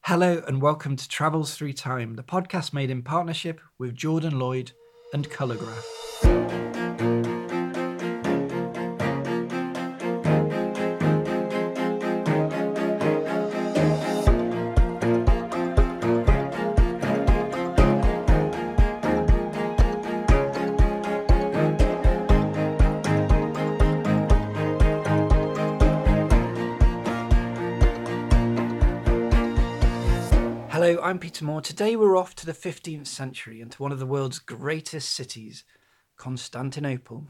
Hello and welcome to Travels Through Time, the podcast made in partnership with Jordan Lloyd and Colourgraph. Hello, I'm Peter Moore. Today we're off to the 15th century and to one of the world's greatest cities, Constantinople.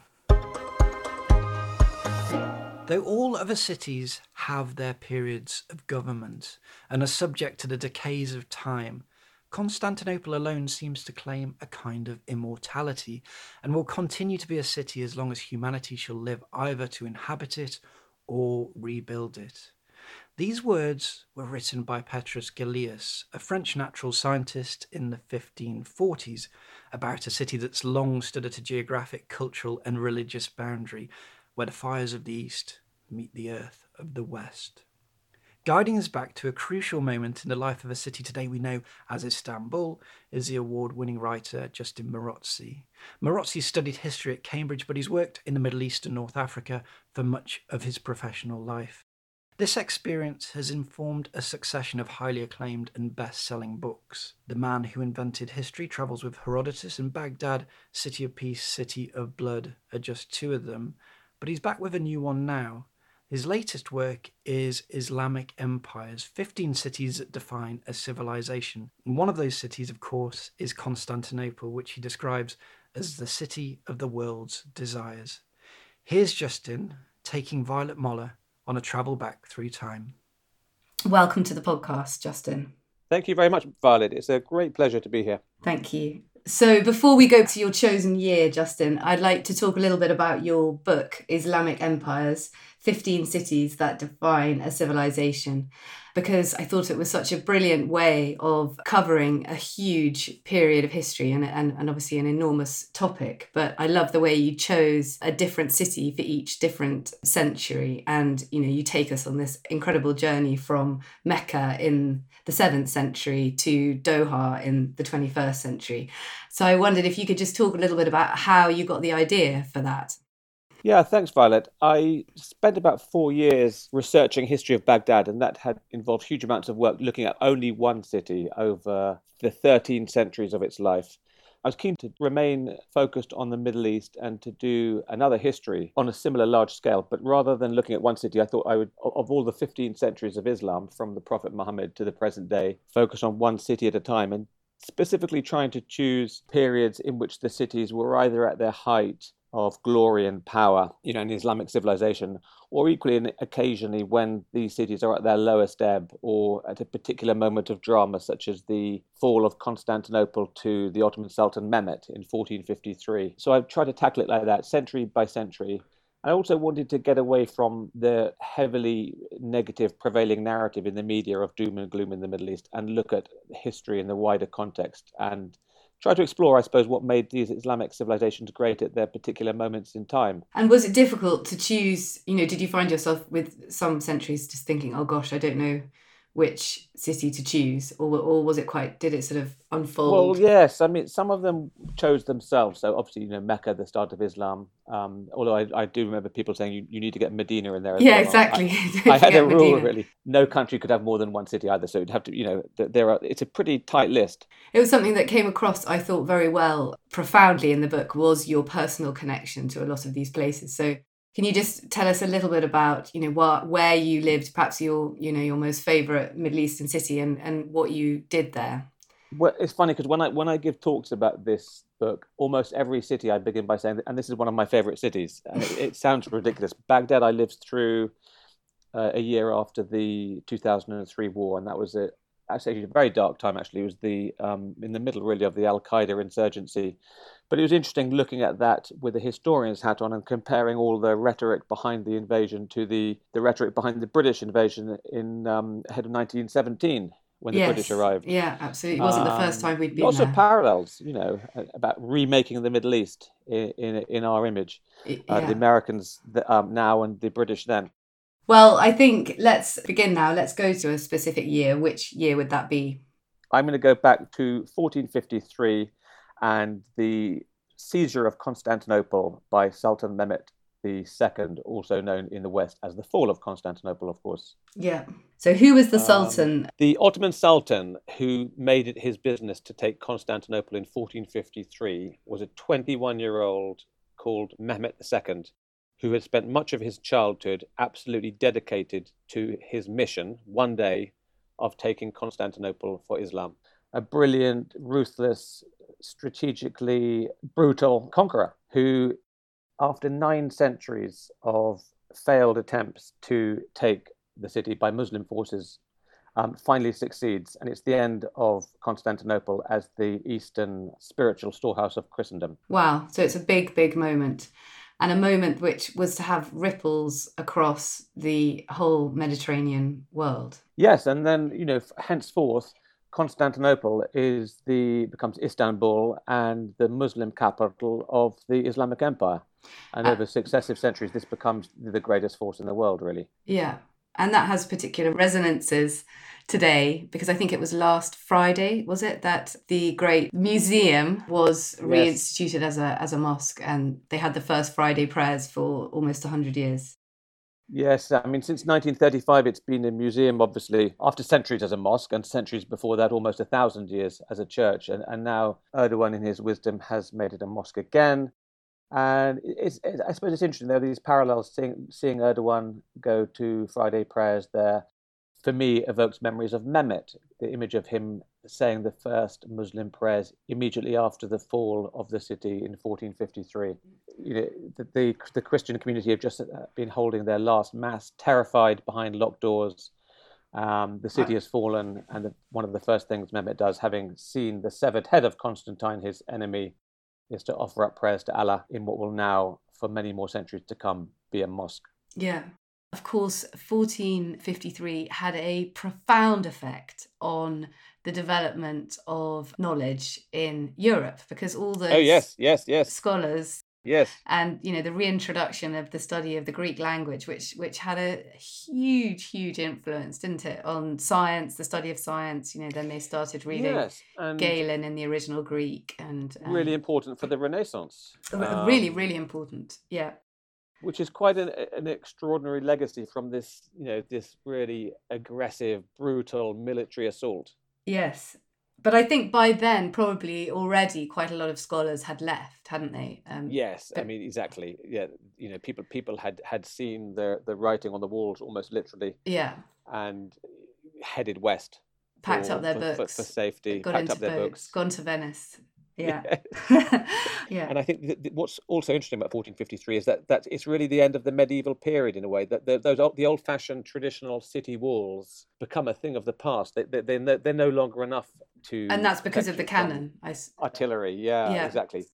Though all other cities have their periods of government and are subject to the decays of time, Constantinople alone seems to claim a kind of immortality and will continue to be a city as long as humanity shall live either to inhabit it or rebuild it. These words were written by Petrus Gillius, a French natural scientist in the 1540s, about a city that's long stood at a geographic, cultural and religious boundary where the fires of the East meet the earth of the West. Guiding us back to a crucial moment in the life of a city today we know as Istanbul is the award-winning writer Justin Maroczy. Maroczy studied history at Cambridge, but he's worked in the Middle East and North Africa for much of his professional life. This experience has informed a succession of highly acclaimed and best-selling books. The Man Who Invented History travels with Herodotus, and Baghdad, City of Peace, City of Blood are just two of them, but he's back with a new one now. His latest work is Islamic Empires, 15 cities that define a civilization. And one of those cities, of course, is Constantinople, which he describes as the city of the world's desires. Here's Justin taking Violet Moller on a travel back through time. Welcome to the podcast, Justin. Thank you very much, Violet. It's a great pleasure to be here. Thank you. So before we go to your chosen year, Justin, I'd like to talk a little bit about your book, Islamic Empires, 15 Cities That Define a Civilization, because I thought it was such a brilliant way of covering a huge period of history and obviously an enormous topic. But I love the way you chose a different city for each different century. And, you take us on this incredible journey from Mecca in the 7th century to Doha in the 21st century. So I wondered if you could just talk a little bit about how you got the idea for that. Yeah, thanks, Violet. I spent about 4 years researching history of Baghdad, and that had involved huge amounts of work looking at only one city over the 13 centuries of its life. I was keen to remain focused on the Middle East and to do another history on a similar large scale. But rather than looking at one city, I thought I would, of all the 15 centuries of Islam, from the Prophet Muhammad to the present day, focus on one city at a time, and specifically trying to choose periods in which the cities were either at their height of glory and power, in Islamic civilization, or equally and occasionally when these cities are at their lowest ebb or at a particular moment of drama, such as the fall of Constantinople to the Ottoman Sultan Mehmet in 1453. So I've tried to tackle it like that, century by century. I also wanted to get away from the heavily negative prevailing narrative in the media of doom and gloom in the Middle East and look at history in the wider context and try to explore, I suppose, what made these Islamic civilizations great at their particular moments in time. And was it difficult to choose, did you find yourself with some centuries just thinking, oh gosh, I don't know which city to choose, or was it did it sort of unfold? Well, yes. I mean, some of them chose themselves. So obviously, Mecca, the start of Islam. Although I do remember people saying you need to get Medina in there as well. Yeah, exactly. I had a rule, really. No country could have more than one city either. So you'd have to, it's a pretty tight list. It was something that came across, I thought, very well, profoundly in the book, was your personal connection to a lot of these places. So can you just tell us a little bit about, where you lived, perhaps your most favourite Middle Eastern city and what you did there? Well, it's funny because when I give talks about this book, almost every city I begin by saying, and this is one of my favourite cities. It sounds ridiculous. Baghdad, I lived through a year after the 2003 war, and that was actually a very dark time. Actually, it was in the middle really of the Al Qaeda insurgency. But it was interesting looking at that with a historian's hat on and comparing all the rhetoric behind the invasion to the rhetoric behind the British invasion in ahead of 1917 when the British arrived. Yeah, absolutely. It wasn't the first time we'd been lots there. of parallels, about remaking the Middle East in our image. The Americans now and the British then. Well, I think let's begin now. Let's go to a specific year. Which year would that be? I'm going to go back to 1453 and the seizure of Constantinople by Sultan Mehmet II, also known in the West as the fall of Constantinople, of course. Yeah. So who was the Sultan? The Ottoman Sultan who made it his business to take Constantinople in 1453 was a 21-year-old called Mehmet II, who had spent much of his childhood absolutely dedicated to his mission, one day, of taking Constantinople for Islam. A brilliant, ruthless, strategically brutal conqueror who, after 9 centuries of failed attempts to take the city by Muslim forces, finally succeeds. And it's the end of Constantinople as the Eastern spiritual storehouse of Christendom. Wow. So it's a big, big moment. And a moment which was to have ripples across the whole Mediterranean world. Yes, and then, henceforth, Constantinople becomes Istanbul and the Muslim capital of the Islamic Empire. And over successive centuries, this becomes the greatest force in the world, really. Yeah. And that has particular resonances today, because I think it was last Friday, was it, that the great museum was reinstituted as a mosque, and they had the first Friday prayers for almost 100 years. Yes, I mean, since 1935, it's been a museum, obviously, after centuries as a mosque, and centuries before that, almost 1,000 years as a church. And now Erdogan, in his wisdom, has made it a mosque again. And I suppose it's interesting. There are these parallels. Seeing Erdogan go to Friday prayers there, for me, evokes memories of Mehmet, the image of him saying the first Muslim prayers immediately after the fall of the city in 1453. The Christian community have just been holding their last mass, terrified behind locked doors. The city has fallen, and one of the first things Mehmet does, having seen the severed head of Constantine, his enemy, is to offer up prayers to Allah in what will now, for many more centuries to come, be a mosque. Yeah. Of course, 1453 had a profound effect on the development of knowledge in Europe, because all those scholars, and the reintroduction of the study of the Greek language, which had a huge influence, didn't it, on science, the study of science. Then they started reading Galen in the original Greek, and really important for the Renaissance. Really important. Yeah. Which is quite an extraordinary legacy from this, this really aggressive, brutal military assault. Yes. But I think by then, probably already quite a lot of scholars had left, hadn't they? Yes, I mean, exactly. Yeah, people had seen the writing on the walls almost literally. Yeah. And headed west. Packed up their books. For safety. Packed up their books. Gone to Venice. Yeah. Yeah. And I think what's also interesting about 1453 is that it's really the end of the medieval period in a way, that the old-fashioned traditional city walls become a thing of the past. They're no longer enough to... And that's because of the cannon. Artillery, yeah, exactly.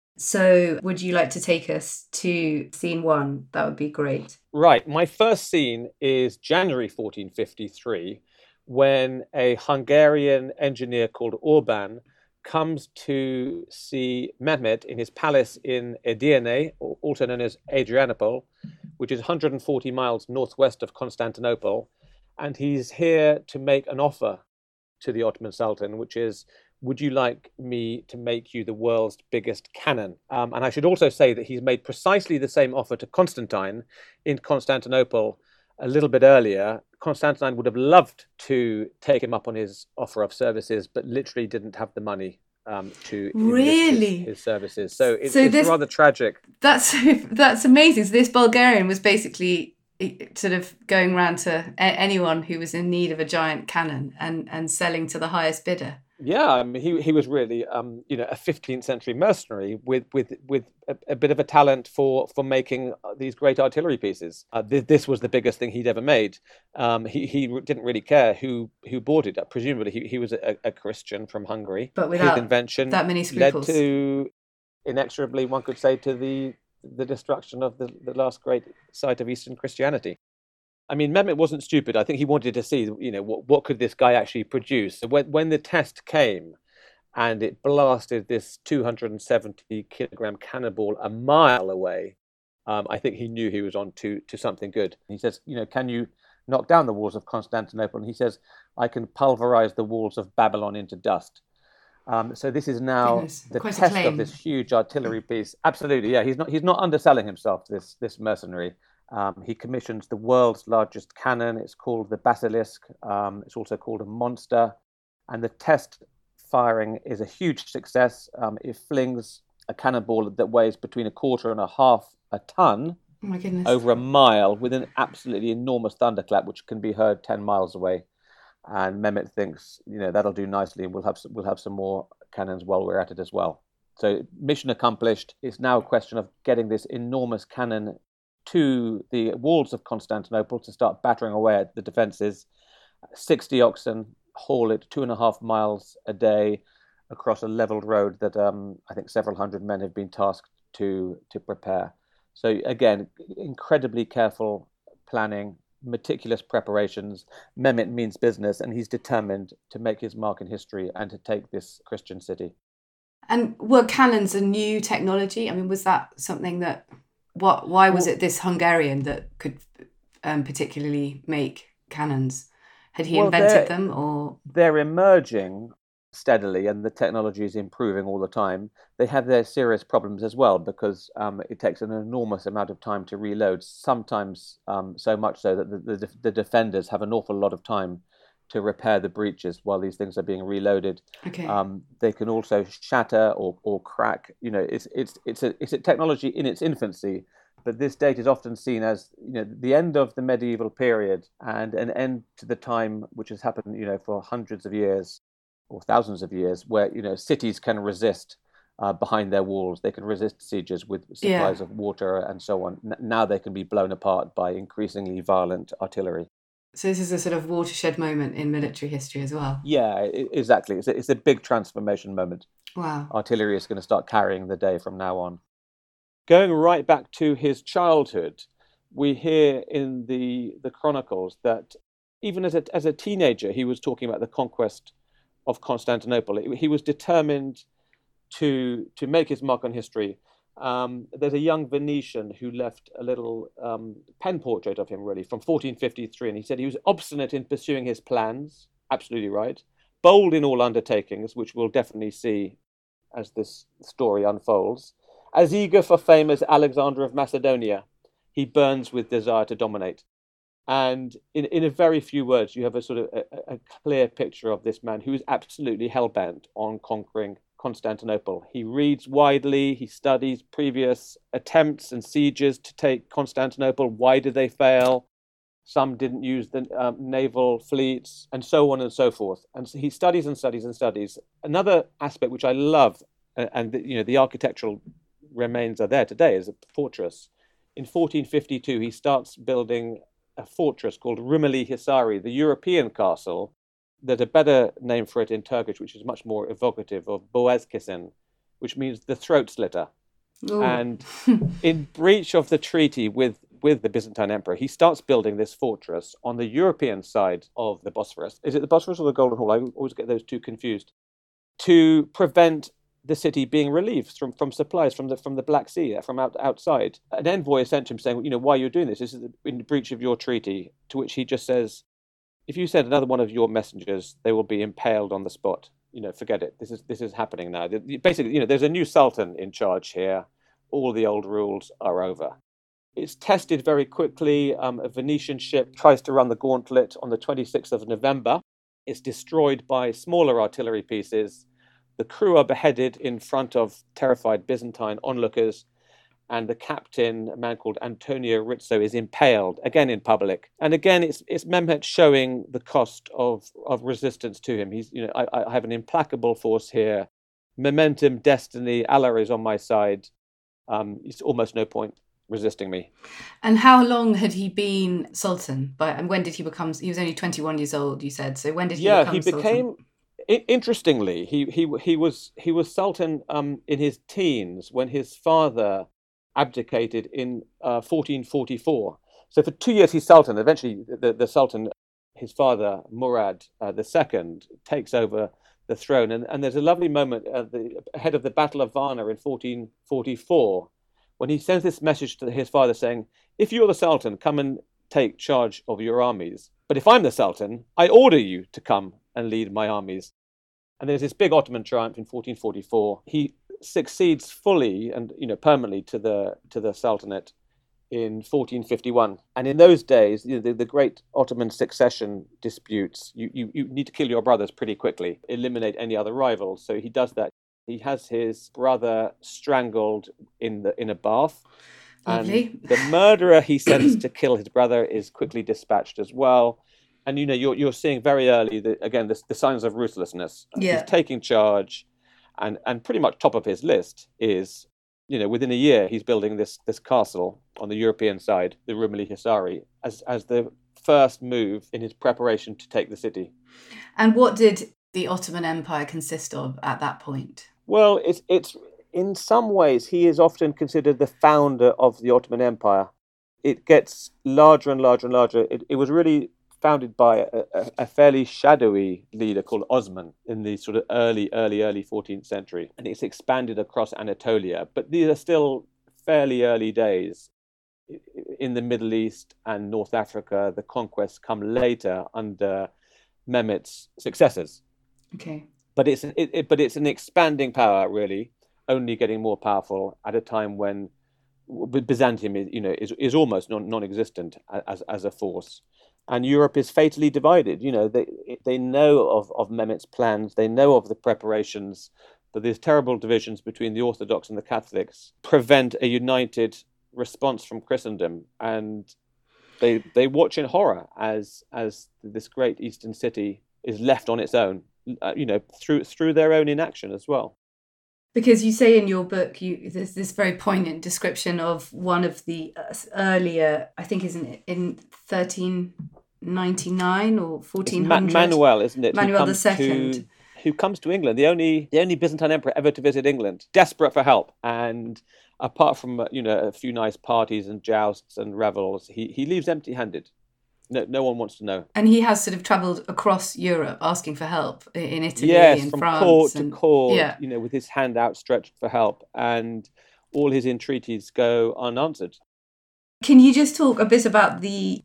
So would you like to take us to scene 1? That would be great. Right. My first scene is January 1453, when a Hungarian engineer called Orban comes to see Mehmet in his palace in Edirne, also known as Adrianople, which is 140 miles northwest of Constantinople. And he's here to make an offer to the Ottoman Sultan, which is, would you like me to make you the world's biggest cannon? And I should also say that he's made precisely the same offer to Constantine in Constantinople a little bit earlier. Constantine would have loved to take him up on his offer of services, but literally didn't have the money to enlist his services. So it's rather tragic. That's amazing. So this Bulgarian was basically sort of going around to anyone who was in need of a giant cannon and selling to the highest bidder. Yeah, I mean, he was really a 15th century mercenary with a bit of a talent for making these great artillery pieces. This was the biggest thing he'd ever made. He didn't really care who bought it. Presumably he was a Christian from Hungary. But without his invention that many scruples, led to, inexorably, one could say, to the destruction of the last great site of Eastern Christianity. I mean, Mehmet wasn't stupid. I think he wanted to see, what could this guy actually produce. So when the test came and it blasted this 270 kilogram cannonball a mile away, I think he knew he was on to something good. He says, can you knock down the walls of Constantinople? And he says, I can pulverize the walls of Babylon into dust. So this is now the test of this huge artillery piece. Absolutely, yeah. He's not underselling himself, this mercenary. He commissions the world's largest cannon. It's called the Basilisk. It's also called a monster. And the test firing is a huge success. It flings a cannonball that weighs between 1.25 tons oh my goodness, over a mile with an absolutely enormous thunderclap, which can be heard 10 miles away. And Mehmet thinks, that'll do nicely, and we'll have some more cannons while we're at it as well. So mission accomplished. It's now a question of getting this enormous cannon to the walls of Constantinople to start battering away at the defences. 60 oxen haul it 2.5 miles a day across a levelled road that I think several hundred men have been tasked to prepare. So again, incredibly careful planning, meticulous preparations. Mehmet means business, and he's determined to make his mark in history and to take this Christian city. And were cannons a new technology? I mean, was that something that... Why was it this Hungarian that could particularly make cannons? Had he invented them, or...? They're emerging steadily, and the technology is improving all the time. They have their serious problems as well, because it takes an enormous amount of time to reload, sometimes so much so that the defenders have an awful lot of time to repair the breaches while these things are being reloaded. Okay. They can also shatter or crack. It's a technology in its infancy, but this date is often seen as the end of the medieval period and an end to the time which has happened for hundreds of years or thousands of years, where cities can resist behind their walls. They can resist sieges with supplies of water and so on. Now they can be blown apart by increasingly violent artillery. So this is a sort of watershed moment in military history as well. Yeah, exactly. It's a big transformation moment. Wow. Artillery is going to start carrying the day from now on. Going right back to his childhood, we hear in the chronicles that even as a teenager, he was talking about the conquest of Constantinople. He was determined to make his mark on history. There's a young Venetian who left a little pen portrait of him, really, from 1453, and he said he was obstinate in pursuing his plans, absolutely right, bold in all undertakings, which we'll definitely see as this story unfolds, as eager for fame as Alexander of Macedonia. He burns with desire to dominate. And in a very few words, you have a sort of a clear picture of this man who is absolutely hell-bent on conquering Constantinople. He reads widely, he studies previous attempts and sieges to take Constantinople. Why did they fail? Some didn't use the naval fleets, and so on and so forth. And so he studies and studies and studies. Another aspect which I love, and the architectural remains are there today, is a fortress. In 1452, he starts building a fortress called Rumeli Hisari, the European castle. There's a better name for it in Turkish, which is much more evocative, of Boğazkesin, which means the throat slitter. Ooh. And in breach of the treaty with the Byzantine emperor, he starts building this fortress on the European side of the Bosphorus. Is it the Bosphorus or the Golden Hall? I always get those two confused. To prevent the city being relieved from supplies from the Black Sea, from outside. An envoy is sent to him saying, why are you doing this? This is in breach of your treaty. To which he just says, if you send another one of your messengers, they will be impaled on the spot. Forget it. This is happening now. Basically, there's a new sultan in charge here. All the old rules are over. It's tested very quickly. A Venetian ship tries to run the gauntlet on the 26th of November. It's destroyed by smaller artillery pieces. The crew are beheaded in front of terrified Byzantine onlookers, and the captain, a man called Antonio Rizzo, is impaled, again in public. And again, it's Mehmet showing the cost of resistance to him. He's, I have an implacable force here. Momentum, destiny, Allah is on my side. It's almost no point resisting me. And how long had he been Sultan? And when did he become? He was only 21 years old, you said. So when did he become Sultan? Interestingly, he was Sultan in his teens when his father abdicated in 1444. So for 2 years he's Sultan. Eventually, the Sultan, his father Murad II, takes over the throne. And there's a lovely moment ahead of the Battle of Varna in 1444, when he sends this message to his father saying, if you're the Sultan, come and take charge of your armies. But if I'm the Sultan, I order you to come and lead my armies. And there's this big Ottoman triumph in 1444. He succeeds fully and permanently to the Sultanate in 1451. And in those days, the great Ottoman succession disputes, you need to kill your brothers pretty quickly, eliminate any other rivals. So he does that. He has his brother strangled in a bath. Lovely. And the murderer he sends to kill his brother is quickly dispatched as well. And you're seeing very early the signs of ruthlessness. Yeah. He's taking charge, and pretty much top of his list is, within a year he's building this castle on the European side, the Rumeli Hisari, as the first move in his preparation to take the city. And what did the Ottoman Empire consist of at that point? Well, it's in some ways he is often considered the founder of the Ottoman Empire. It gets larger and larger and larger. It was really founded by a fairly shadowy leader called Osman in the sort of early 14th century. And it's expanded across Anatolia. But these are still fairly early days. In the Middle East and North Africa, the conquests come later under Mehmet's successors. Okay. But it's an expanding power, really, only getting more powerful at a time when Byzantium is almost non-existent as a force. And Europe is fatally divided. They know of Mehmet's plans. They know of the preparations, but these terrible divisions between the Orthodox and the Catholics prevent a united response from Christendom. And they watch in horror as this great Eastern city is left on its own, through their own inaction as well. Because you say in your book, there's this very poignant description of one of the earlier, I think is in 1399 or 1400. Manuel, isn't it? Manuel II. Who comes to England, the only Byzantine emperor ever to visit England, desperate for help. And apart from a few nice parties and jousts and revels, he leaves empty-handed. No one wants to know. And he has sort of travelled across Europe asking for help in Italy, in from France. Court to court, yeah. With his hand outstretched for help. And all his entreaties go unanswered. Can you just talk a bit about the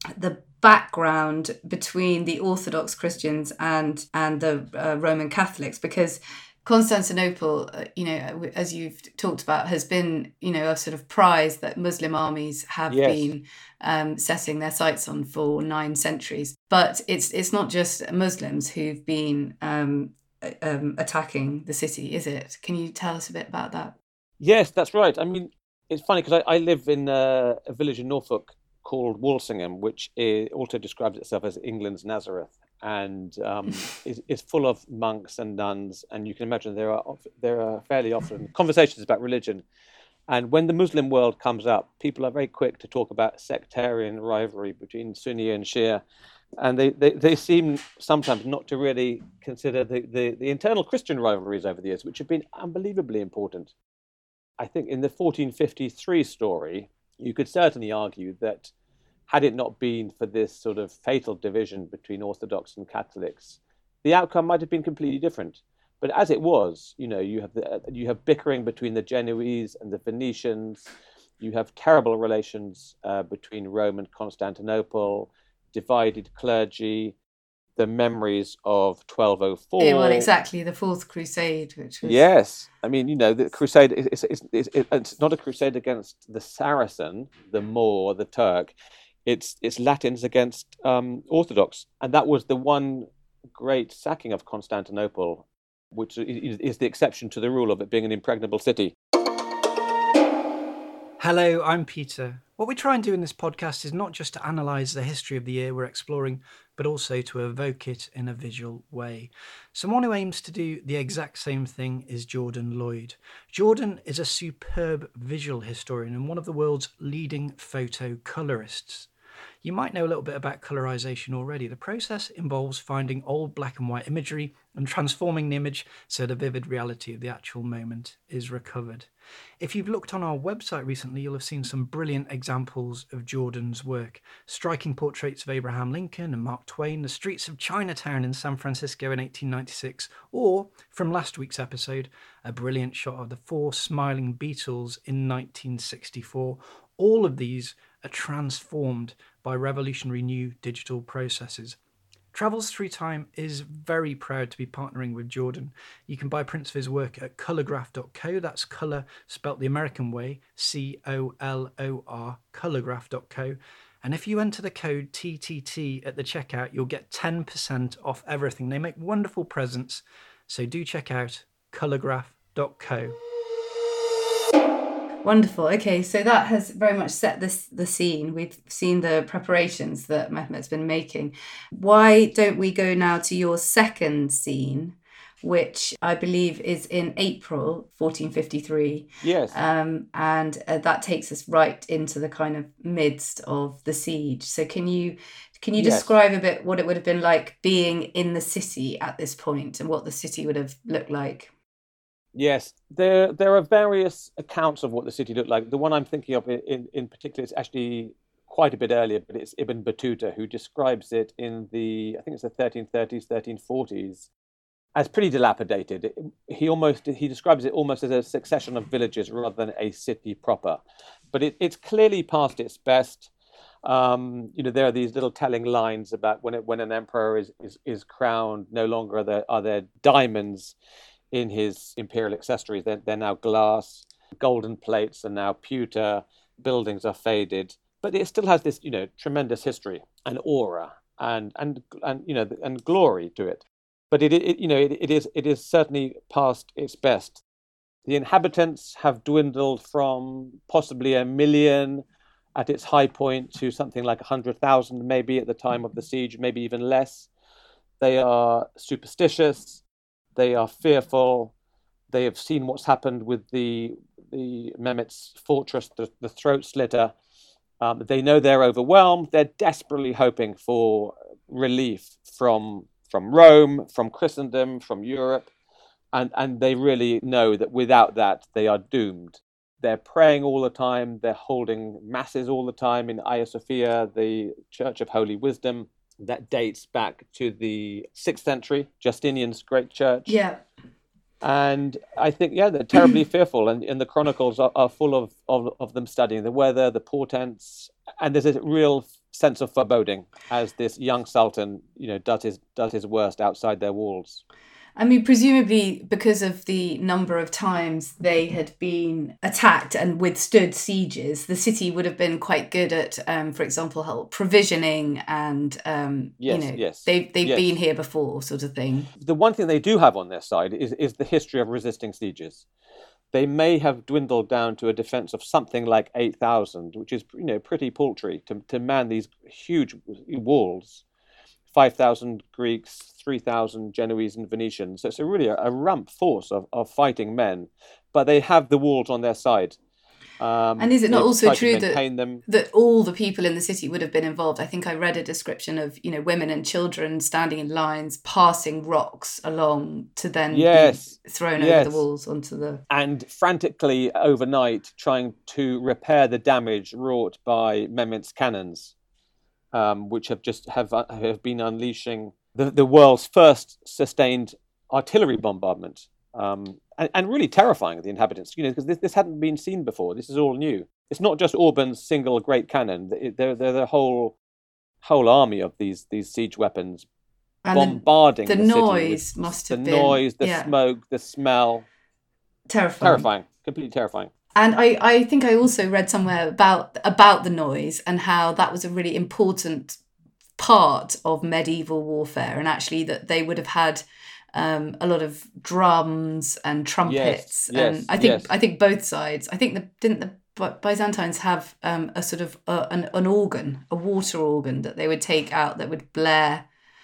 background between the Orthodox Christians and the Roman Catholics? Because Constantinople, as you've talked about, has been, a sort of prize that Muslim armies have been setting their sights on for 9 centuries. But it's not just Muslims who've been attacking the city, is it? Can you tell us a bit about that? Yes, that's right. I mean, it's funny because I live in a village in Norfolk called Walsingham, which also describes itself as England's Nazareth, and is full of monks and nuns. And you can imagine there are fairly often conversations about religion. And when the Muslim world comes up, people are very quick to talk about sectarian rivalry between Sunni and Shia. And they seem sometimes not to really consider the internal Christian rivalries over the years, which have been unbelievably important. I think in the 1453 story, you could certainly argue that had it not been for this sort of fatal division between Orthodox and Catholics, the outcome might have been completely different. But as it was, you have bickering between the Genoese and the Venetians. You have terrible relations between Rome and Constantinople, divided clergy, the memories of 1204. Yeah, well, exactly, the Fourth Crusade, which was... Yes. I mean, the crusade, it's not a crusade against the Saracen, the Moor, the Turk. It's Latins against Orthodox. And that was the one great sacking of Constantinople, which is the exception to the rule of it being an impregnable city. Hello, I'm Peter. What we try and do in this podcast is not just to analyse the history of the year we're exploring, but also to evoke it in a visual way. Someone who aims to do the exact same thing is Jordan Lloyd. Jordan is a superb visual historian and one of the world's leading photo colorists. You might know a little bit about colorization already. The process involves finding old black and white imagery and transforming the image so the vivid reality of the actual moment is recovered. If you've looked on our website recently, you'll have seen some brilliant examples of Jordan's work. Striking portraits of Abraham Lincoln and Mark Twain, the streets of Chinatown in San Francisco in 1896, or, from last week's episode, a brilliant shot of the 4 smiling Beatles in 1964. All of these are transformed by revolutionary new digital processes. Travels Through Time is very proud to be partnering with Jordan. You can buy prints of his work at colorgraph.co. That's colour spelt the American way, COLOR, colorgraph.co. And if you enter the code TTT at the checkout, you'll get 10% off everything. They make wonderful presents, so do check out colorgraph.co. Wonderful. Okay, so that has very much set the scene. We've seen the preparations that Mehmet's been making. Why don't we go now to your second scene, which I believe is in April 1453. Yes. And that takes us right into the kind of midst of the siege. So can you describe a bit what it would have been like being in the city at this point and what the city would have looked like? Yes, there are various accounts of what the city looked like. The one I'm thinking of in particular is actually quite a bit earlier, but it's Ibn Battuta who describes it in I think it's the 1330s, 1340s, as pretty dilapidated. He describes it almost as a succession of villages rather than a city proper. But it's clearly past its best. There are these little telling lines about when an emperor is crowned, no longer are there diamonds in his imperial accessories. They're now glass. Golden plates are now pewter. Buildings are faded, but it still has this tremendous history and aura and glory to it. But it is certainly past its best. The inhabitants have dwindled from possibly 1 million at its high point to something like 100,000 maybe at the time of the siege, maybe even less. They are superstitious. They are fearful. They have seen what's happened with the Mehmet's fortress, the throat slitter. They know they're overwhelmed. They're desperately hoping for relief from Rome, from Christendom, from Europe. And they really know that without that, they are doomed. They're praying all the time. They're holding masses all the time in Hagia Sophia, the Church of Holy Wisdom. That dates back to the 6th century, Justinian's great church. Yeah. And I think, they're terribly fearful. And the chronicles are full of them studying the weather, the portents. And there's a real sense of foreboding as this young sultan, does his worst outside their walls. I mean, presumably because of the number of times they had been attacked and withstood sieges, the city would have been quite good at, for example, provisioning and, they've been here before sort of thing. The one thing they do have on their side is the history of resisting sieges. They may have dwindled down to a defense of something like 8,000, which is, pretty paltry to man these huge walls. 5,000 Greeks, 3,000 Genoese and Venetians. So it's really a rump force of fighting men, but they have the walls on their side. And is it not also true that all the people in the city would have been involved? I think I read a description of, women and children standing in lines, passing rocks along to then be thrown over the walls onto the... And frantically overnight trying to repair the damage wrought by Mehmet's cannons. Which have been unleashing the world's first sustained artillery bombardment, and really terrifying the inhabitants. Because this hadn't been seen before. This is all new. It's not just Orban's single great cannon. They're the whole army of these siege weapons, and bombarding the noise city must have been the noise, the smoke, the smell. Terrifying, completely terrifying. And I think I also read somewhere about the noise and how that was a really important part of medieval warfare, and actually that they would have had a lot of drums and trumpets. And I think both sides. I think didn't the Byzantines have a sort of an organ, a water organ that they would take out that would blare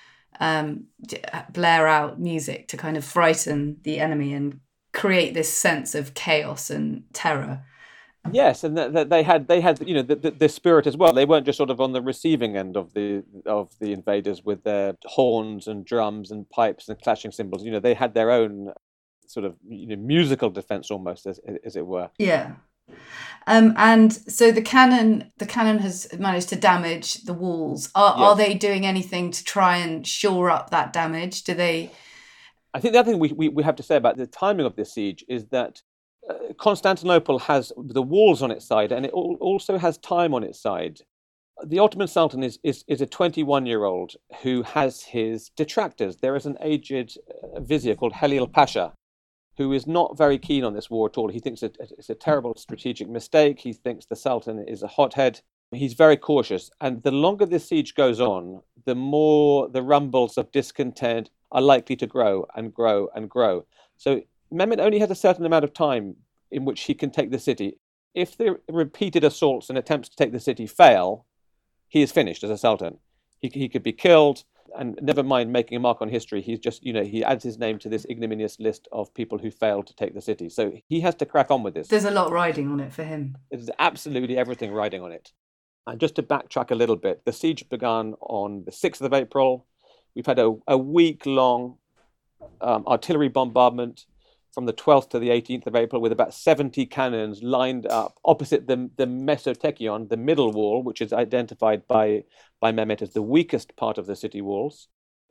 out music to kind of frighten the enemy and create this sense of chaos and terror. Yes, and they had the spirit as well. They weren't just sort of on the receiving end of the invaders with their horns and drums and pipes and clashing cymbals. They had their own sort of musical defense almost, as it were. Yeah. And so the cannon has managed to damage the walls. Are they doing anything to try and shore up that damage? Do they? I think the other thing we have to say about the timing of this siege is that Constantinople has the walls on its side, and it also has time on its side. The Ottoman Sultan is a 21-year-old who has his detractors. There is an aged vizier called Halil Pasha, who is not very keen on this war at all. He thinks it's a terrible strategic mistake. He thinks the Sultan is a hothead. He's very cautious. And the longer this siege goes on, the more the rumbles of discontent are likely to grow and grow and grow. So Mehmed only has a certain amount of time in which he can take the city. If the repeated assaults and attempts to take the city fail, he is finished as a Sultan. He could be killed. And never mind making a mark on history, he's just, he adds his name to this ignominious list of people who failed to take the city. So he has to crack on with this. There's a lot riding on it for him. There's absolutely everything riding on it. And just to backtrack a little bit, the siege began on the 6th of April. We've had a week-long artillery bombardment from the 12th to the 18th of April with about 70 cannons lined up opposite the Mesotekion, the middle wall, which is identified by Mehmet as the weakest part of the city walls,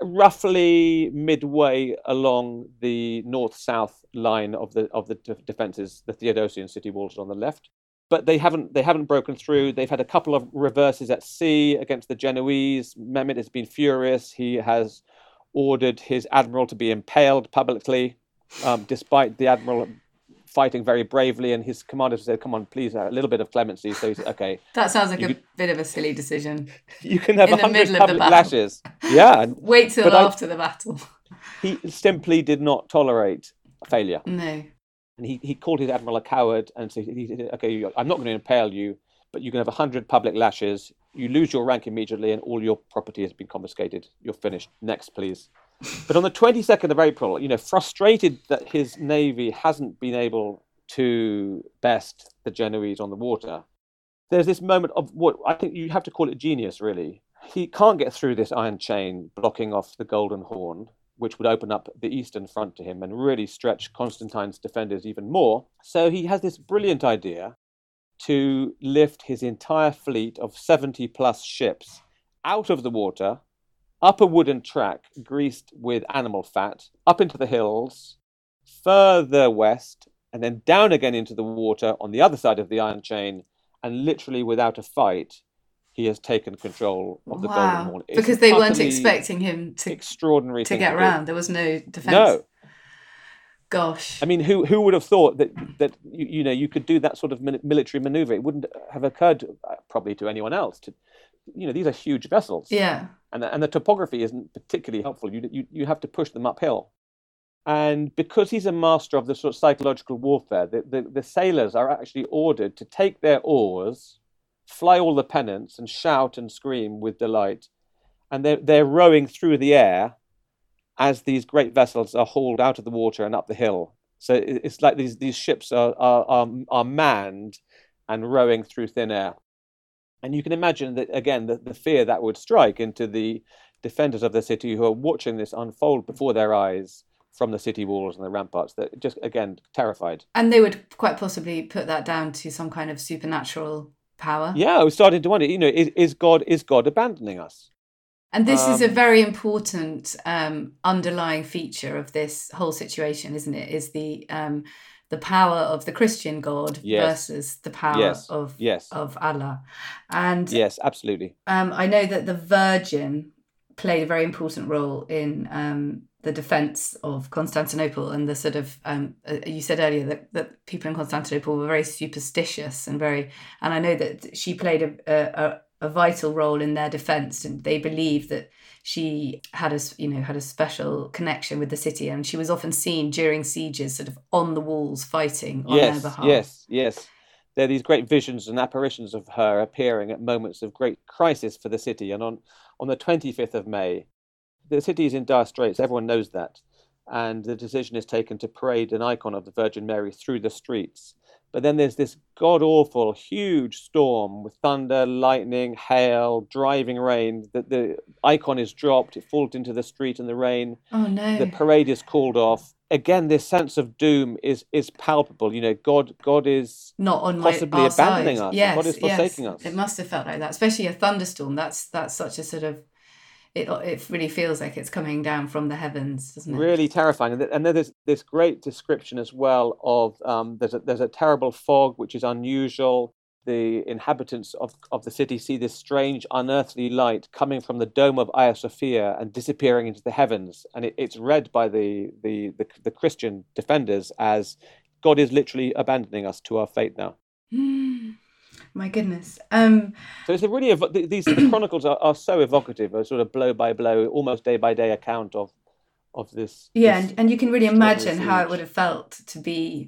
roughly midway along the north-south line of the defences. The Theodosian city walls are on the left. But they haven't broken through. They've had a couple of reverses at sea against the Genoese. Mehmet has been furious. He has ordered his admiral to be impaled publicly, despite the admiral fighting very bravely, and his commander said, "Come on, please, a little bit of clemency." So he said, "Okay." That sounds like a bit of a silly decision. You can have 100 public lashes. Yeah. Wait till after the battle. He simply did not tolerate failure. No. And he called his admiral a coward and said, "Okay, I'm not going to impale you, but you can have 100 public lashes. You lose your rank immediately, and all your property has been confiscated. You're finished. Next, please." But on the 22nd of April, frustrated that his navy hasn't been able to best the Genoese on the water, there's this moment of what I think you have to call it genius, really. He can't get through this iron chain blocking off the Golden Horn, which would open up the eastern front to him and really stretch Constantine's defenders even more. So he has this brilliant idea to lift his entire fleet of 70-plus ships out of the water, up a wooden track greased with animal fat, up into the hills, further west, and then down again into the water on the other side of the iron chain, and literally without a fight, he has taken control of the Golden Horn. It's because they weren't expecting him to get around. There was no defense. No. Gosh. I mean, who would have thought that you could do that sort of military maneuver? It wouldn't have occurred probably to anyone else. These are huge vessels. Yeah. And the topography isn't particularly helpful. You have to push them uphill. And because he's a master of the sort of psychological warfare, the sailors are actually ordered to take their oars, fly all the pennants, and shout and scream with delight. And they're rowing through the air as these great vessels are hauled out of the water and up the hill. So it's like these ships are manned and rowing through thin air. And you can imagine that, again, the fear that would strike into the defenders of the city who are watching this unfold before their eyes from the city walls and the ramparts, that just, again, terrified. And they would quite possibly put that down to some kind of supernatural power. Yeah, I was starting to wonder, is God abandoning us? And this is a very important underlying feature of this whole situation, isn't it? Is the power of the Christian God versus the power of Allah. And yes, absolutely. I know that the Virgin played a very important role in the defense of Constantinople, and the sort of you said earlier that people in Constantinople were very superstitious and I know that she played a vital role in their defense, and they believed that she had a special connection with the city, and she was often seen during sieges sort of on the walls fighting on their behalf. Yes. There are these great visions and apparitions of her appearing at moments of great crisis for the city. And on the 25th of May, the city is in dire straits, everyone knows that, and the decision is taken to parade an icon of the Virgin Mary through the streets. But then there's this god-awful, huge storm with thunder, lightning, hail, driving rain. The icon is dropped, it falls into the street in the rain. Oh no. The parade is called off. Again, this sense of doom is palpable. God is not on possibly our abandoning side. us. Yes, God is forsaking us. It must have felt like that, especially a thunderstorm. That's such a sort of, it really feels like it's coming down from the heavens, doesn't it? Really terrifying. And then there's this great description as well of there's a terrible fog which is unusual. The inhabitants of the city see this strange, unearthly light coming from the dome of Hagia Sophia and disappearing into the heavens. And it's read by the Christian defenders as God is literally abandoning us to our fate now. My goodness. So it's a really the chronicles are so evocative, a sort of blow by blow, almost day by day account of this. Yeah, this and you can really imagine how it siege. would have felt to be,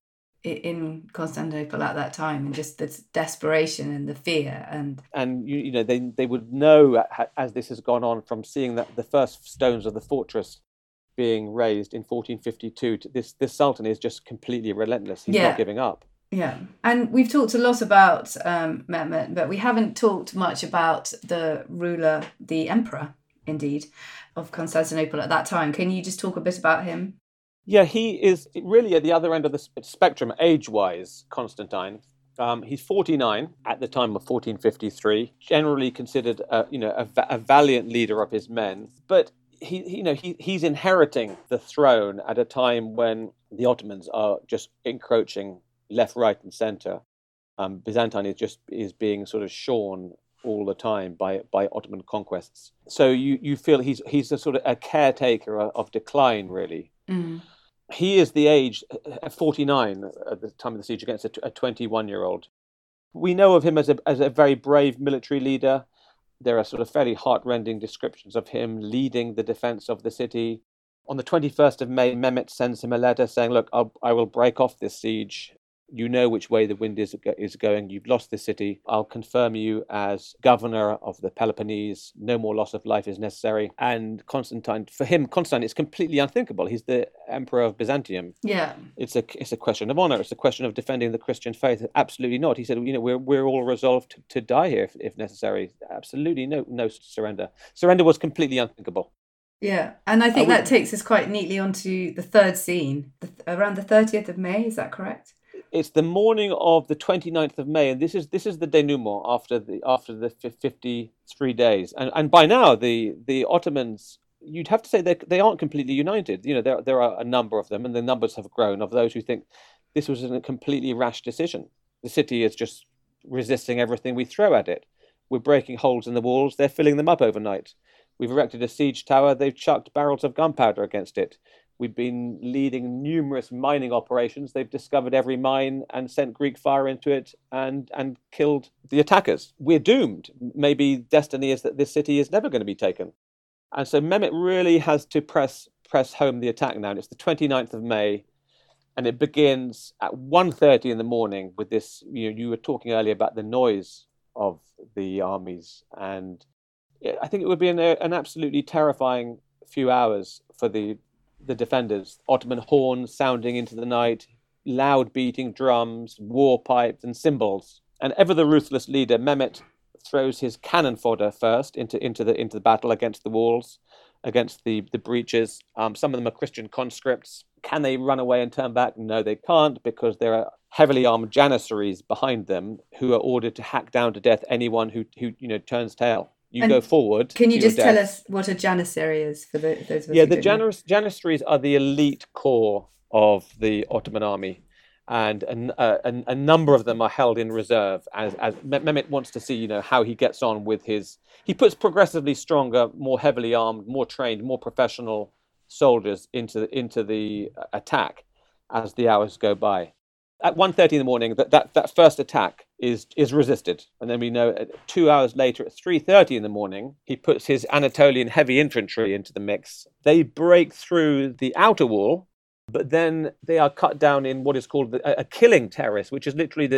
in Constantinople at that time, and just the desperation and the fear and they would know as this has gone on from seeing that the first stones of the fortress being raised in 1452. This Sultan is just completely relentless. He's not giving up. Yeah, and we've talked a lot about Mehmet, but we haven't talked much about the ruler, the emperor, indeed, of Constantinople at that time. Can you just talk a bit about him? Yeah, he is really at the other end of the spectrum, age-wise, Constantine. He's 49 at the time of 1453, generally considered a valiant leader of his men, but he's inheriting the throne at a time when the Ottomans are just encroaching left, right, and center. Byzantine is being sort of shorn all the time by Ottoman conquests. So you feel he's a sort of a caretaker of decline, really. Mm. He is the age 49 at the time of the siege against a 21-year-old. We know of him as a very brave military leader. There are sort of fairly heartrending descriptions of him leading the defense of the city. On the 21st of May, Mehmet sends him a letter saying, "Look, I will break off this siege. You know which way the wind is going. You've lost the city. I'll confirm you as governor of the Peloponnese. No more loss of life is necessary." And Constantine is completely unthinkable. He's the emperor of Byzantium. Yeah. It's a question of honor. It's a question of defending the Christian faith. Absolutely not. He said, we're all resolved to die here if necessary. Absolutely no surrender. Surrender was completely unthinkable. Yeah, and I think that takes us quite neatly onto the third scene, around the 30th of May. Is that correct? It's the morning of the 29th of May, and this is the denouement after the 53 days. And by now the Ottomans, you'd have to say they aren't completely united. There are a number of them, and the numbers have grown of those who think this was a completely rash decision. The city is just resisting everything we throw at it. We're breaking holes in the walls. They're filling them up overnight. We've erected a siege tower. They've chucked barrels of gunpowder against it. We've been leading numerous mining operations. They've discovered every mine and sent Greek fire into it and killed the attackers. We're doomed. Maybe destiny is that this city is never going to be taken. And so Mehmet really has to press home the attack now. And it's the 29th of May, and it begins at 1:30 in the morning with this. You were talking earlier about the noise of the armies, and I think it would be an absolutely terrifying few hours for the defenders. Ottoman horns sounding into the night, loud beating drums, war pipes and cymbals. And ever the ruthless leader, Mehmet throws his cannon fodder first into the battle against the walls, against the breaches. Some of them are Christian conscripts. Can they run away and turn back? No, they can't, because there are heavily armed janissaries behind them who are ordered to hack down to death anyone who turns tail. You go forward. Can you just tell us what a janissary is for those of us? Yeah, the janissaries are the elite corps of the Ottoman army, and a number of them are held in reserve. As Mehmet wants to see, how he gets on with his. He puts progressively stronger, more heavily armed, more trained, more professional soldiers into the attack as the hours go by. At 1:30 in the morning, that first attack is resisted. And then we know 2 hours later, at 3:30 in the morning, he puts his Anatolian heavy infantry into the mix. They break through the outer wall, but then they are cut down in what is called a killing terrace, which is literally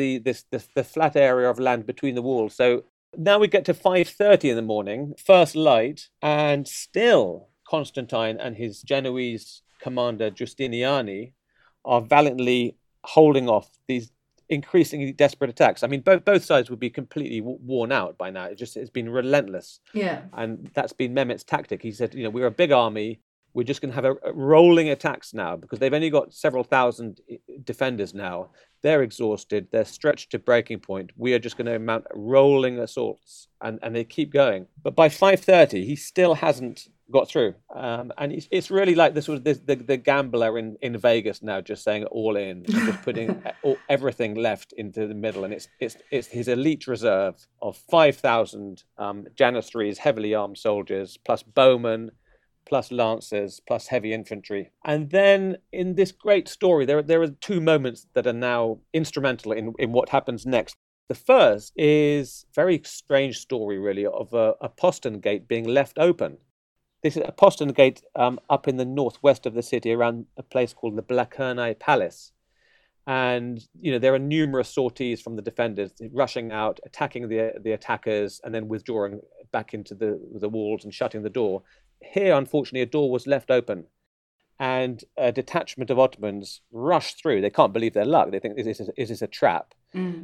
the flat area of land between the walls. So now we get to 5:30 in the morning, first light, and still Constantine and his Genoese commander Giustiniani are valiantly holding off these increasingly desperate attacks. I mean, both sides would be completely worn out by now. It's been relentless. Yeah. And that's been Mehmet's tactic. He said, we're a big army. We're just going to have a rolling attacks now because they've only got several thousand defenders now. They're exhausted. They're stretched to breaking point. We are just going to mount rolling assaults, and they keep going. But by 5:30, he still hasn't got through. And it's really like this was the gambler in Vegas now, just saying all in, and just putting everything left into the middle. And it's his elite reserve of 5,000 Janissaries, heavily armed soldiers, plus bowmen, plus lancers, plus heavy infantry. And then in this great story, there are two moments that are now instrumental in what happens next. The first is a very strange story, really, of a postern gate being left open. This is a postern gate up in the northwest of the city around a place called the Blachernae Palace. And, there are numerous sorties from the defenders rushing out, attacking the attackers, and then withdrawing back into the walls and shutting the door. Here, unfortunately, a door was left open, and a detachment of Ottomans rushed through. They can't believe their luck. They think, is this a trap?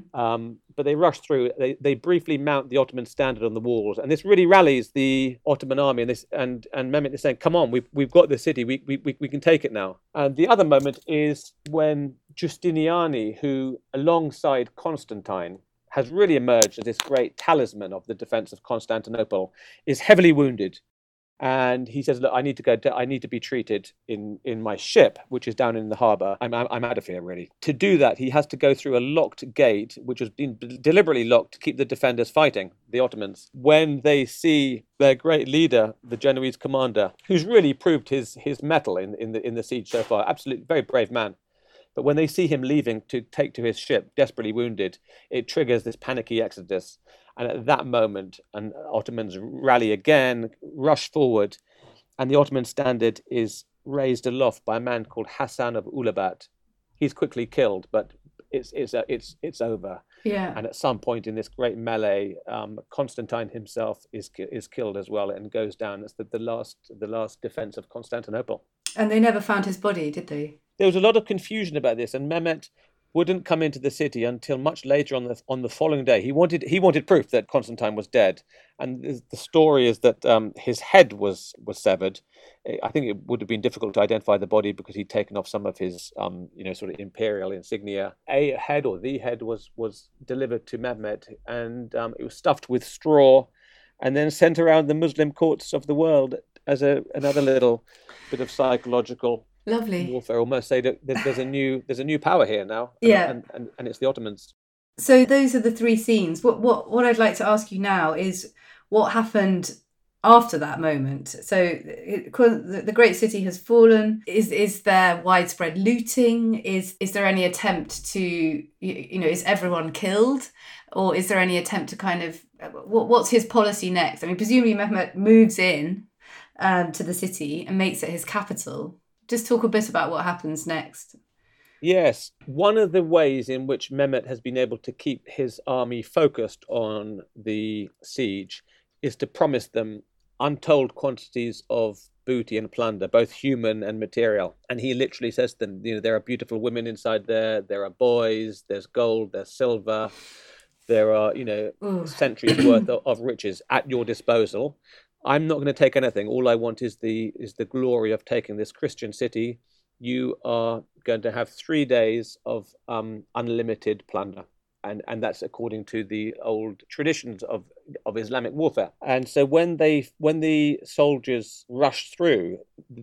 But they rush through. They briefly mount the Ottoman standard on the walls, and this really rallies the Ottoman army. And Mehmet is saying, "Come on, we've got the city. We can take it now." And the other moment is when Giustiniani, who alongside Constantine has really emerged as this great talisman of the defense of Constantinople, is heavily wounded. And he says, "Look, I need to go. I need to be treated in my ship, which is down in the harbour. I'm out of here, really." To do that, he has to go through a locked gate, which has been deliberately locked to keep the defenders fighting, the Ottomans. When they see their great leader, the Genoese commander, who's really proved his mettle in the siege so far, absolutely very brave man. But when they see him leaving to take to his ship, desperately wounded, it triggers this panicky exodus. And at that moment, and Ottomans rally again, rush forward, and the Ottoman standard is raised aloft by a man called Hassan of Ulabat. He's quickly killed, but it's over. Yeah. And at some point in this great melee, Constantine himself is killed as well, and goes down as the last defense of Constantinople. And they never found his body, did they? There was a lot of confusion about this, and Mehmet wouldn't come into the city until much later on the following day. He wanted proof that Constantine was dead, and the story is that his head was severed. I think it would have been difficult to identify the body because he'd taken off some of his sort of imperial insignia. The head was delivered to Mehmet, and it was stuffed with straw, and then sent around the Muslim courts of the world as another little bit of psychological. Lovely warfare. Almost say that there's a new power here now. And it's the Ottomans. So those are the three scenes. What I'd like to ask you now is what happened after that moment. So the great city has fallen. Is there widespread looting? Is there any attempt to is everyone killed, or is there any attempt to kind of what's his policy next? I mean, presumably Mehmet moves in to the city and makes it his capital. Just talk a bit about what happens next. Yes. One of the ways in which Mehmet has been able to keep his army focused on the siege is to promise them untold quantities of booty and plunder, both human and material. And he literally says to them, there are beautiful women inside there are boys, there's gold, there's silver, there are, centuries worth of riches at your disposal. I'm not going to take anything. All I want is the glory of taking this Christian city. You are going to have 3 days of unlimited plunder. And that's according to the old traditions of Islamic warfare. And so when the soldiers rush through,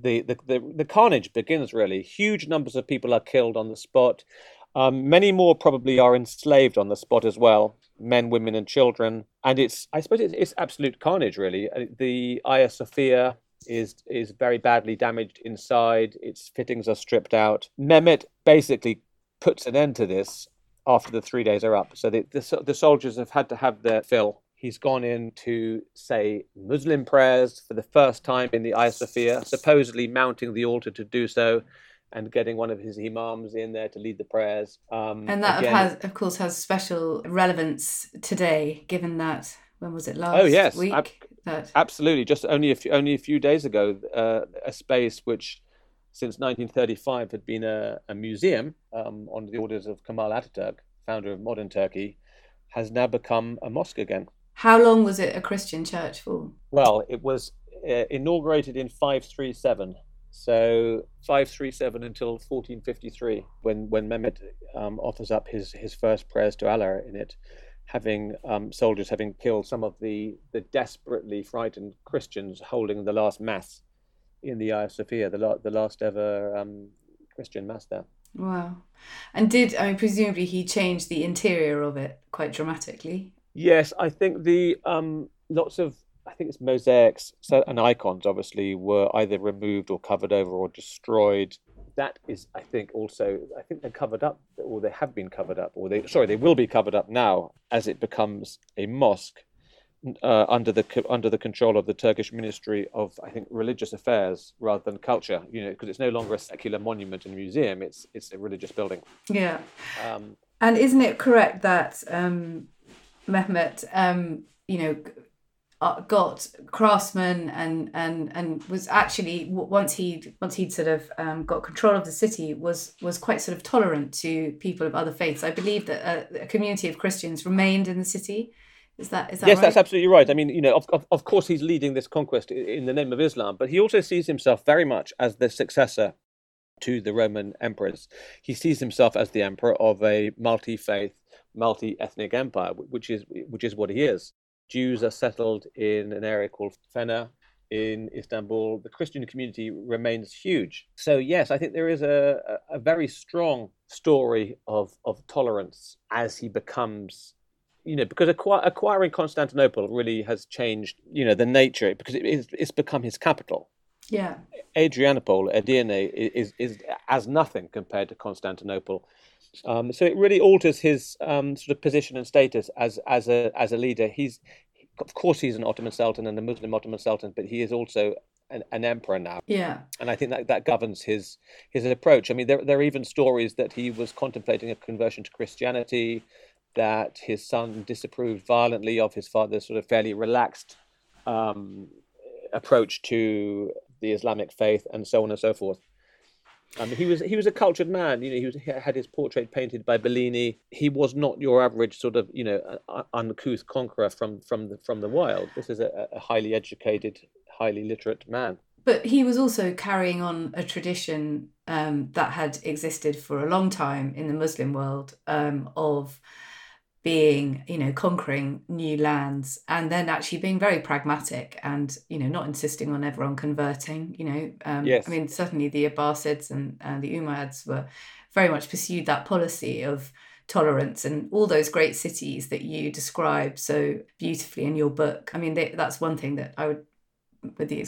the carnage begins, really. Huge numbers of people are killed on the spot. Many more probably are enslaved on the spot as well. Men, women, and children, and I suppose it's absolute carnage, really. The Hagia Sophia is very badly damaged inside. Its fittings are stripped out. Mehmet basically puts an end to this after the 3 days are up. So the soldiers have had to have their fill. He's gone in to say Muslim prayers for the first time in the Hagia Sophia, supposedly mounting the altar to do so, and getting one of his imams in there to lead the prayers. And that has special relevance today, given that, when was it, last week? Absolutely. Just only a few days ago, a space which since 1935 had been a museum on the orders of Kemal Ataturk, founder of modern Turkey, has now become a mosque again. How long was it a Christian church for? Well, it was inaugurated in 537. So 537 until 1453, when Mehmed offers up his first prayers to Allah in it, having soldiers having killed some of the desperately frightened Christians holding the last mass in the Hagia Sophia, the last ever Christian mass there. Wow. And presumably he changed the interior of it quite dramatically. Yes, I think the lots of, I think it's mosaics and icons obviously were either removed or covered over or destroyed. That is, I think they're covered up, or they have been covered up, or they will be covered up now as it becomes a mosque under the control of the Turkish Ministry of, I think, Religious Affairs rather than culture. Because it's no longer a secular monument and museum; it's a religious building. Yeah. And isn't it correct that Mehmet, got craftsmen and was actually, once he'd sort of got control of the city, was quite sort of tolerant to people of other faiths. I believe that a community of Christians remained in the city. Is that yes, right? That's absolutely right. I mean, of course he's leading this conquest in the name of Islam, but he also sees himself very much as the successor to the Roman emperors. He sees himself as the emperor of a multi-faith, multi-ethnic empire, which is what he is. Jews are settled in an area called Fener in Istanbul. The Christian community remains huge. So yes, I think there is a very strong story of tolerance as he becomes, because acquiring Constantinople really has changed, the nature, because it's become his capital. Yeah. Adrianople, Edirne, is as nothing compared to Constantinople. So it really alters his sort of position and status as a leader. Of course he's an Ottoman Sultan and a Muslim Ottoman Sultan, but he is also an emperor now. Yeah. And I think that governs his approach. I mean, there are even stories that he was contemplating a conversion to Christianity, that his son disapproved violently of his father's sort of fairly relaxed approach to the Islamic faith, and so on and so forth. He was a cultured man. He had his portrait painted by Bellini. He was not your average sort of uncouth conqueror from the wild. This is a highly educated, highly literate man. But he was also carrying on a tradition that had existed for a long time in the Muslim world of being, conquering new lands and then actually being very pragmatic and, not insisting on everyone converting, Yes. I mean, certainly the Abbasids and the Umayyads were very much pursued that policy of tolerance, and all those great cities that you describe so beautifully in your book. I mean, that's one thing that I would, with the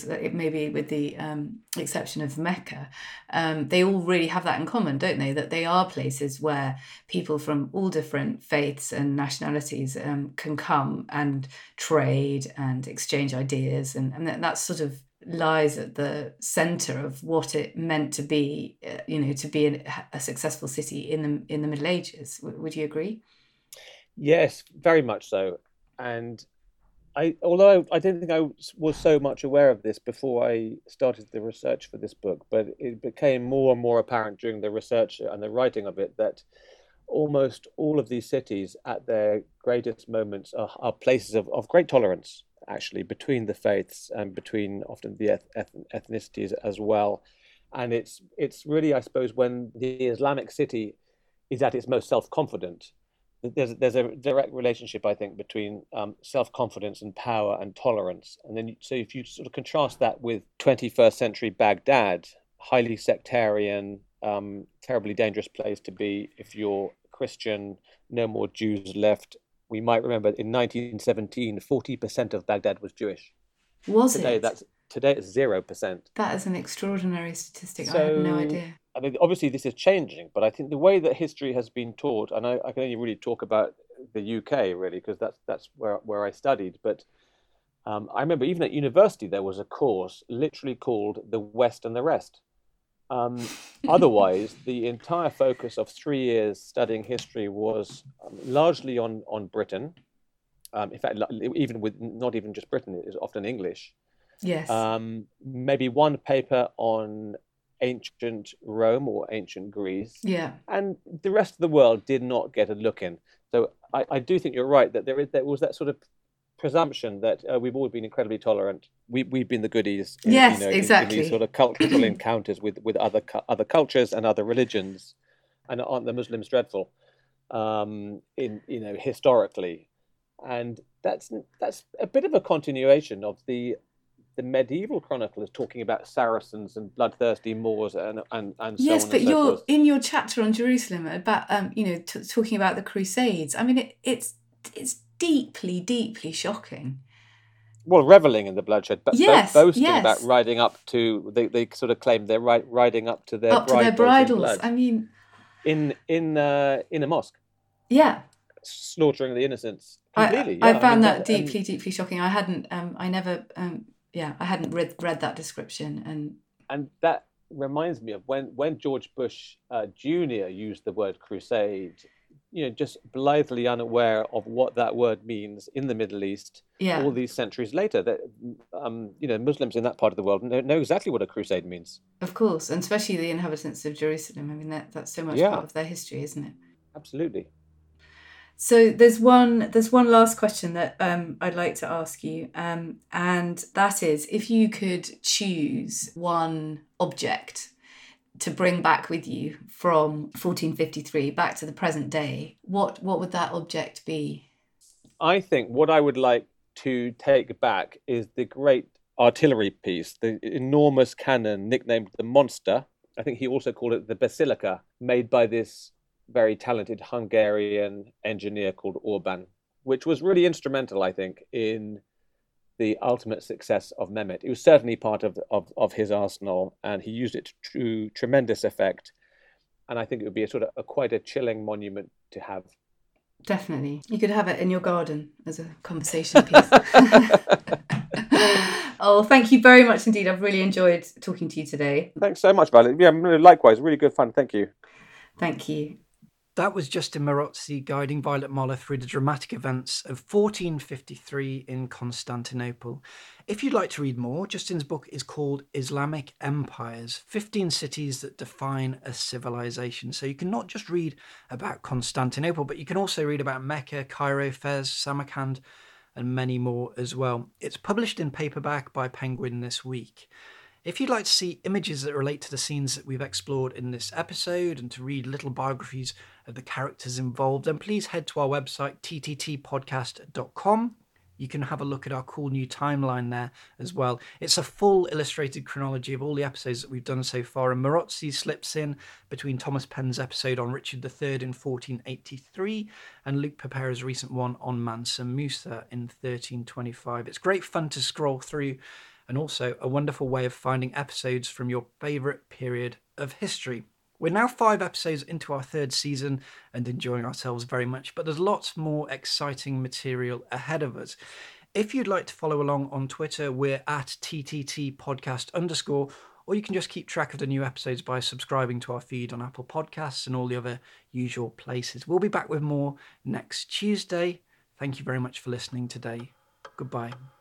exception of Mecca, they all really have that in common, don't they? That they are places where people from all different faiths and nationalities can come and trade and exchange ideas, and that sort of lies at the centre of what it meant to be, to be a successful city in the Middle Ages. Would you agree? Yes, very much so. And although I don't think I was so much aware of this before I started the research for this book, but it became more and more apparent during the research and the writing of it that almost all of these cities at their greatest moments are places of great tolerance, actually, between the faiths and between often the ethnicities as well. And it's really, I suppose, when the Islamic city is at its most self-confident, there's a direct relationship, I think, between self-confidence and power and tolerance. And then, so if you sort of contrast that with 21st century Baghdad, highly sectarian, terribly dangerous place to be if you're Christian, no more Jews left. We might remember in 1917, 40% of Baghdad was Jewish. Today it's 0%. That is an extraordinary statistic. I had no idea. I mean, obviously this is changing, but I think the way that history has been taught, and I can only really talk about the UK really, because that's where I studied. But I remember even at university there was a course literally called The West and the Rest. Otherwise, the entire focus of 3 years studying history was largely on Britain. In fact, even with not even just Britain, it is often English. Yes. Maybe one paper on ancient Rome or ancient Greece. Yeah. And the rest of the world did not get a look in. So I do think you're right that there was that sort of presumption that we've always been incredibly tolerant. We've been the goodies Yes, in exactly. these sort of cultural encounters with other cultures and other religions. And aren't the Muslims dreadful? Historically, and that's a bit of a continuation of the medieval chroniclers talking about Saracens and bloodthirsty Moors and yes, so on but and so you're forth. in your chapter on Jerusalem about talking about the Crusades. I mean, it's deeply, deeply shocking. Well, reveling in the bloodshed, but yes, boasting about riding up to they sort of claim they're riding up to their bridals. I mean, in a mosque. Yeah. Slaughtering the innocents completely. I found that deeply, deeply shocking. I hadn't I hadn't read that description, and that reminds me of when George Bush Jr. used the word crusade, just blithely unaware of what that word means in the Middle East. Yeah. All these centuries later, that Muslims in that part of the world know exactly what a crusade means. Of course, and especially the inhabitants of Jerusalem. I mean, that's so much part of their history, isn't it? Absolutely. So there's one last question that I'd like to ask you, and that is, if you could choose one object to bring back with you from 1453 back to the present day, what would that object be? I think what I would like to take back is the great artillery piece, the enormous cannon nicknamed the Monster. I think he also called it the Basilica, made by this very talented Hungarian engineer called Orban, which was really instrumental, I think, in the ultimate success of Mehmet. It was certainly part of his arsenal, and he used it to tremendous effect. And I think it would be quite a chilling monument to have. Definitely. You could have it in your garden as a conversation piece. Oh, thank you very much indeed. I've really enjoyed talking to you today. Thanks so much, Violet. Yeah, likewise. Really good fun. Thank you. Thank you. That was Justin Marozzi guiding Violet Moller through the dramatic events of 1453 in Constantinople. If you'd like to read more, Justin's book is called Islamic Empires, 15 Cities That Define a Civilization. So you can not just read about Constantinople, but you can also read about Mecca, Cairo, Fez, Samarkand, and many more as well. It's published in paperback by Penguin this week. If you'd like to see images that relate to the scenes that we've explored in this episode and to read little biographies of the characters involved, then please head to our website, tttpodcast.com. You can have a look at our cool new timeline there as well. It's a full illustrated chronology of all the episodes that we've done so far, and Marozzi slips in between Thomas Penn's episode on Richard III in 1483 and Luke Pepera's recent one on Mansa Musa in 1325. It's great fun to scroll through, and also a wonderful way of finding episodes from your favourite period of history. We're now 5 episodes into our 3rd season and enjoying ourselves very much, but there's lots more exciting material ahead of us. If you'd like to follow along on Twitter, we're at TTTpodcast_, or you can just keep track of the new episodes by subscribing to our feed on Apple Podcasts and all the other usual places. We'll be back with more next Tuesday. Thank you very much for listening today. Goodbye.